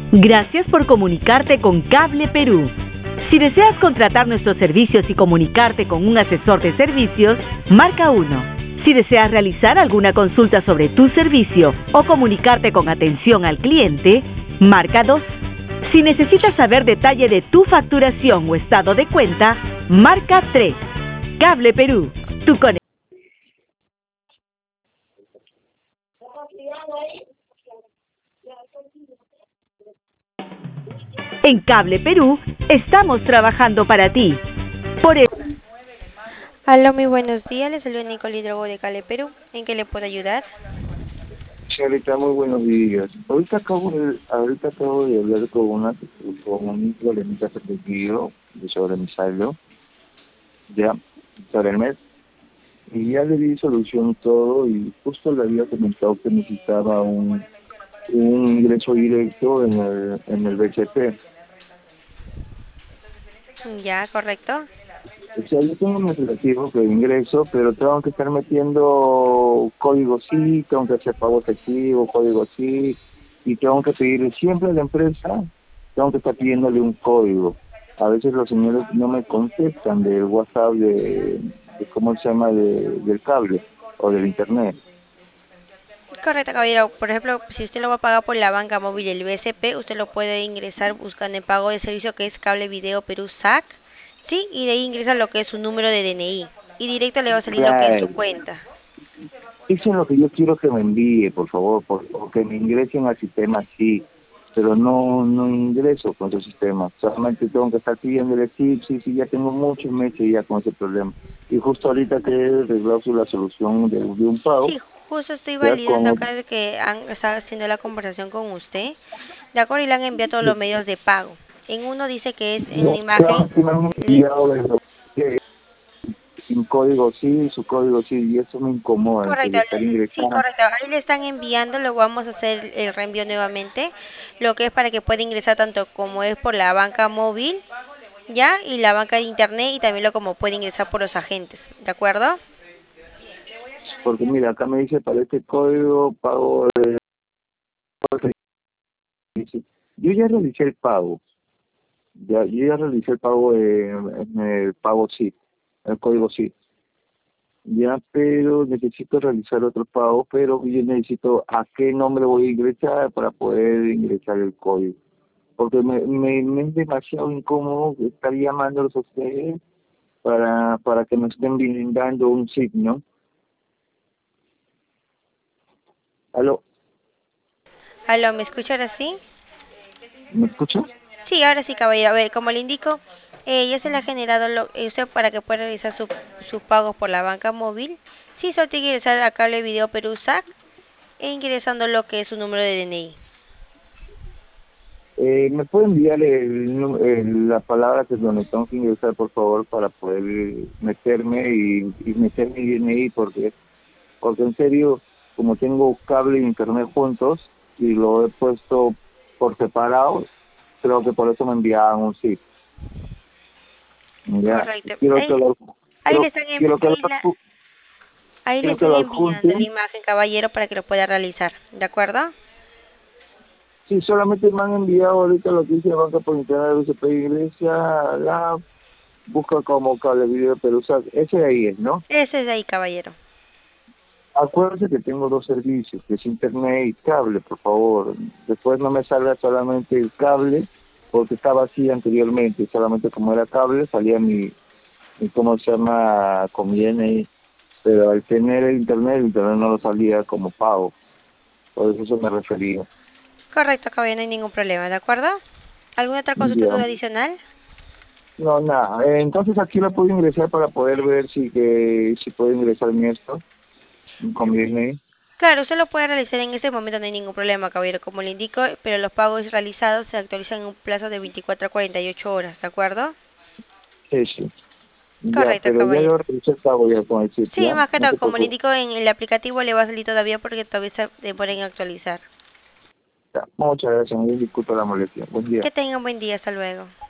Gracias por comunicarte con Cable Perú. Si deseas contratar nuestros servicios y comunicarte con un asesor de servicios, marca 1. Si deseas realizar alguna consulta sobre tu servicio o comunicarte con atención al cliente, marca 2. Si necesitas saber detalle de tu facturación o estado de cuenta, marca 3. Cable Perú, tu conexión. En Cable Perú estamos trabajando para ti. Por eso... Aló, muy buenos días, les saluda Nicole Hidrogo de Cable Perú. ¿En qué le puedo ayudar? Señorita, muy buenos días. Ahorita acabo de hablar con un problemita repetido sobre mi saldo, ya, sobre el mes, y ya le di solución todo y justo le había comentado que necesitaba un ingreso directo en el BCP. Ya, correcto. O sea, yo tengo mi relativo que ingreso, pero tengo que estar metiendo código sí, tengo que hacer pago efectivo, código sí, y tengo que pedirle siempre a la empresa, tengo que estar pidiéndole un código. A veces los señores no me contestan del WhatsApp de ¿cómo se llama?, del cable o del internet. Correcto, caballero. Por ejemplo, si usted lo va a pagar por la banca móvil del BSP, usted lo puede ingresar buscando en pago de servicio que es Cable Video Perú SAC, ¿sí? Y de ahí ingresa lo que es su número de DNI. Y directo le va a salir lo que es su Claro, cuenta. eso es lo que yo quiero que me envíe, por favor, o que me ingresen al sistema, sí, pero no ingreso con ese sistema. Solamente tengo que estar pidiéndole, sí, ya tengo muchos meses ya con ese problema. Y justo ahorita que he arreglado la solución de un pago, Sí, justo estoy ya validando con... acá de que han estado haciendo la conversación con usted. De acuerdo, y le han enviado todos los medios de pago. En uno dice que es en No, la imagen. que me han enviado sin código sí, su código sí, y eso me incomoda, Correcto, de estar sí, ingresando. correcto. Ahí le están enviando, luego vamos a hacer el reenvío nuevamente, lo que es para que pueda ingresar tanto como es por la banca móvil, ya, y la banca de internet, y también lo como puede ingresar por los agentes, ¿de acuerdo? Porque mira, acá me dice para este código pago yo ya realicé el pago. Yo ya realicé el pago en el pago sí, el código sí. Ya, pero necesito realizar otro pago, pero yo necesito a qué nombre voy a ingresar para poder ingresar el código. Porque me es demasiado incómodo estar llamándolos a ustedes para que me estén brindando un signo. ¿Aló? Aló, ¿me escucha ahora sí? ¿Me escuchas? Sí, ahora sí, caballero. A ver, como le indico, ya se le ha generado usted para que pueda realizar sus pagos por la banca móvil. Sí, solo tiene que ingresar a Cable Video Perú SAC e ingresando lo que es su número de DNI. ¿Me puede enviar la palabra que es donde tengo que ingresar, por favor, para poder meterme y meter mi DNI? Porque en serio, como tengo cable e internet juntos y lo he puesto por separado, creo que por eso me enviaban un zip. Ya, Correcto. quiero que lo, Ahí le están, quiero que lo, ahí le quiero que están lo enviando la adjunten. imagen, caballero, para que lo pueda realizar. ¿De acuerdo? Sí, solamente me han enviado ahorita lo que dice Banca por Internet de UCP Iglesia, la busca como cable video, pero ese de ahí es, ¿no? Ese es de ahí, caballero. Acuérdese que tengo dos servicios, que es internet y cable, por favor. Después no me salga solamente el cable, porque estaba así anteriormente, solamente como era cable salía mi ¿cómo se llama?, con mi DNI. Pero al tener el internet no lo salía como pago. Por eso me refería. Correcto, caballero, no hay ningún problema. ¿De acuerdo? ¿Alguna otra consulta Ya. duda adicional? No, nada. Entonces aquí la puedo ingresar para poder ver si puedo ingresar en esto, con mi DNI. Claro, usted lo puede realizar en este momento, no hay ningún problema, caballero, como le indico, pero los pagos realizados se actualizan en un plazo de 24 a 48 horas, ¿de acuerdo? Sí, sí. Ya, Correcto, pero ya caballero. yo realicé el pago ya con el chip, Sí, ¿ya? más que No todo, te como le preocupes. indico, en el aplicativo le va a salir todavía porque todavía se demora en actualizar. Ya, muchas gracias, disculpa la molestia. Buen día. Que tenga un buen día, hasta luego.